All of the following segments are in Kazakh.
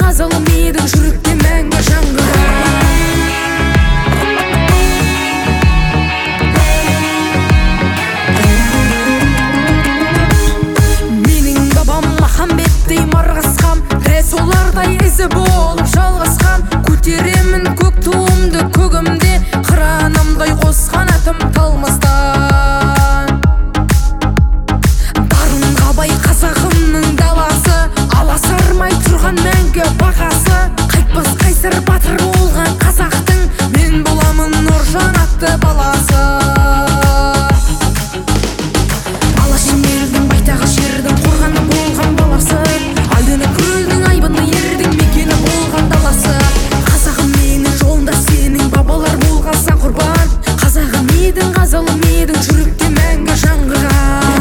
ғазалым едің жүректе мәңгі жаңғырған. Менің бабам Махамбеттей марғасқан, солардай ізі болып жалғасқан. Көтеремін көк туымды көгімде, қыранымдай қосқан атым талмастан. Дарынға бай қазағымның даласы, аласармай тұрған мәңгі бағасы. Қайтпас қайсар батыр болған қазақтың, мен боламын Нұржан атты баласы. Алашым елдің байтағы жердің қорғаны болған баласы, айдыны көлдің айбыны ердің мекені болған даласы. Қазағым менің жолында сенің бабалар болғанса құрбан. Қазағым едің, ғазалым едің, жүректе мәңгі жаңғырған.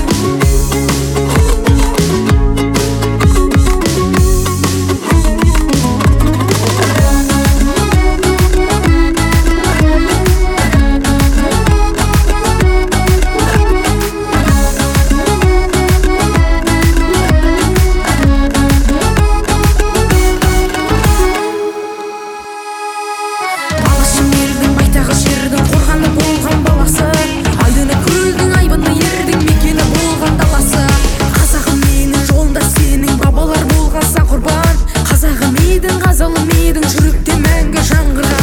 Жердің қорғаны болған баласы, айдыны көлдің айбыны ердің мекені болған даласы. Қазағым менің жолында сенің бабалар болғанса құрбан. Қазағым едің, ғазалым едің, жүректе мәңгі жаңғырған.